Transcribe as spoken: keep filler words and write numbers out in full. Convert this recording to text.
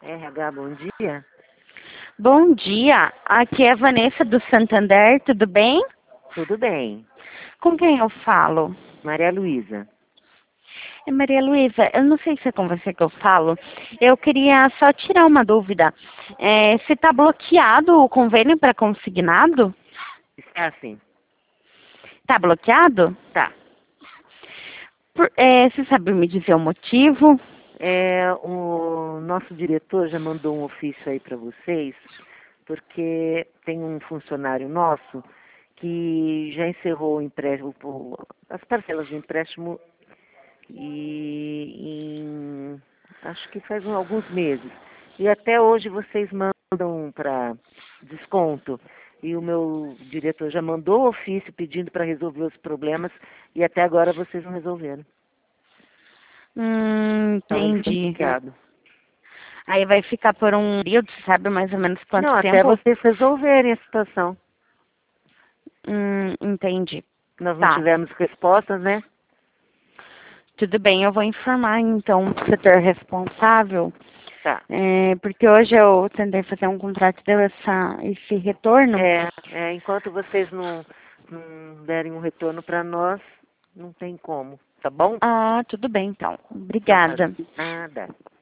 R H, bom dia. Bom dia, aqui é a Vanessa do Santander, tudo bem? Tudo bem. Com quem eu falo? Maria Luísa. É Maria Luísa, eu não sei se é com você que eu falo, eu queria só tirar uma dúvida. É, se está bloqueado o convênio para consignado? Está assim? Está bloqueado? Tá. Por- é, você sabe me dizer o motivo? É, o nosso diretor já mandou um ofício aí para vocês, porque tem um funcionário nosso que já encerrou o empréstimo, o- as parcelas do empréstimo e em, acho que faz um- alguns meses. E até hoje vocês mandam para desconto. E o meu diretor já mandou o ofício pedindo para resolver os problemas e até agora vocês não resolveram. Hum, Então ele foi entendi. bloqueado. Aí vai ficar por um período, você sabe mais ou menos quanto Não, até tempo? vocês resolverem a situação. Hum, entendi. Nós não Tá. tivemos respostas, né? Tudo bem, eu vou informar então o setor responsável, Tá. é, porque hoje eu tentei fazer um contrato e deu essa, esse retorno. É, é, enquanto vocês não, não derem um retorno para nós, não tem como, tá bom? Ah, tudo bem então. Então tá. Obrigada. Nada.